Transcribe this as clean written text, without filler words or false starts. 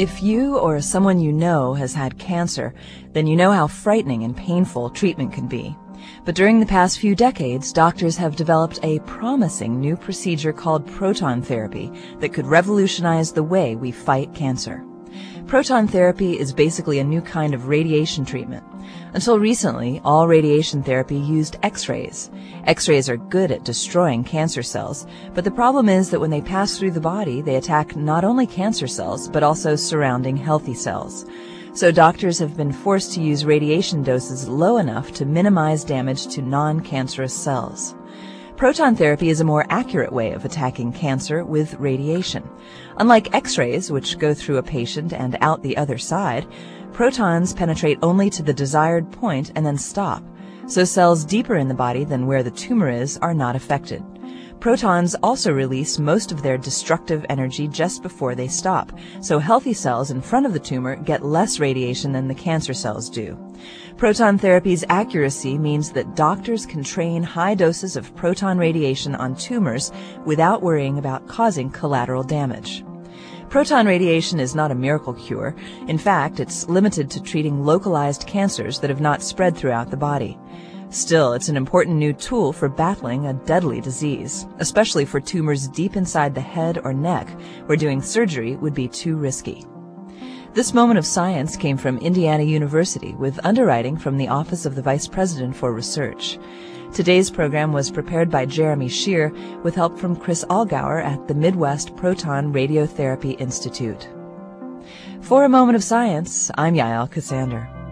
If you or someone you know has had cancer, then you know how frightening and painful treatment can be. But during the past few decades, doctors have developed a promising new procedure called proton therapy that could revolutionize the way we fight cancer. Proton therapy is basically a new kind of radiation treatment. Until recently, all radiation therapy used X-rays. X-rays are good at destroying cancer cells, but the problem is that when they pass through the body, they attack not only cancer cells, but also surrounding healthy cells. So doctors have been forced to use radiation doses low enough to minimize damage to non-cancerous cells. Proton therapy is a more accurate way of attacking cancer with radiation. Unlike X-rays, which go through a patient and out the other side, protons penetrate only to the desired point and then stop, so cells deeper in the body than where the tumor is are not affected. Protons also release most of their destructive energy just before they stop, so healthy cells in front of the tumor get less radiation than the cancer cells do. Proton therapy's accuracy means that doctors can train high doses of proton radiation on tumors without worrying about causing collateral damage. Proton radiation is not a miracle cure. In fact, it's limited to treating localized cancers that have not spread throughout the body. Still, it's an important new tool for battling a deadly disease, especially for tumors deep inside the head or neck, where doing surgery would be too risky. This moment of science came from Indiana University with underwriting from the Office of the Vice President for Research. Today's program was prepared by Jeremy Shear with help from Chris Allgauer at the Midwest Proton Radiotherapy Institute. For A Moment of Science, I'm Yael Ksander.